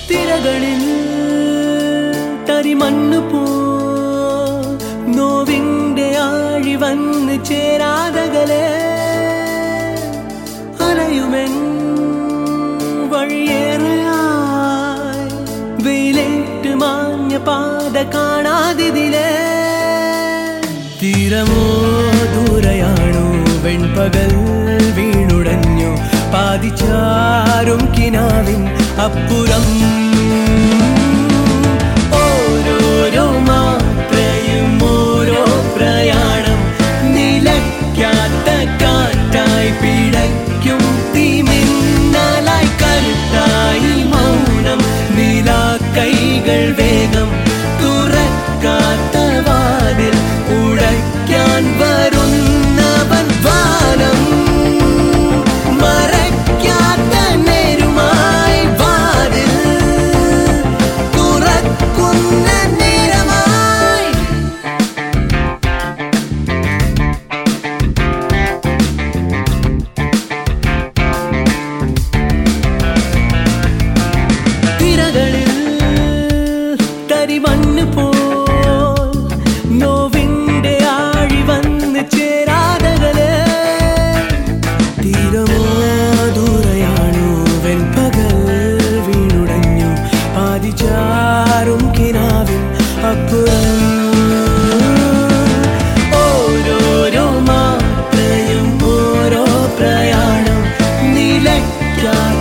തിരകളിൽ തരിമണ്ണ് പോ നോവിന്റെ ആഴി വന്ന് ചേരാതകലെ അലയുമെൻ വഴിയേറെയായി വെയിലേറ്റ് മാഞ്ഞ പാത കാണാതിതിലെ തീരമോ ദൂരയാണോ വെൺപകൽ വീണുടഞ്ഞു പാതിച്ചാരും കിനാവിൻ അപ്പുറം ഓരോരോ മാത്രയും ഓരോ പ്രയാണം നിലയ്ക്കാത്ത കാറ്റായി പിടയ്ക്കും തീമിന്നലായി കരുത്തായി മൗനം നിലാ കൈകൾ വേഗം തുറക്കാത്ത വാതിൽ ഉടയ്ക്കാൻ വരുന്നവൻ വാനം മറയ്ക്കാത്ത നേരുമായി വാതിൽ തുറക്കുന്ന നേരമായി തിരകളിൽ തരിമണ്ണ് പോൽ നോവിന്റെ ആഴി വന്ന് ചേരാതകലെ തീരമോ ദൂരയാണോ വെൺപകൽ വീണുടഞ്ഞു പാതിച്ചാരും കിനാവിൻ അപ്പുറം ഓരോരോ മാത്രയും ഓരോ പ്രയാണം നിലയ്ക്കാത്ത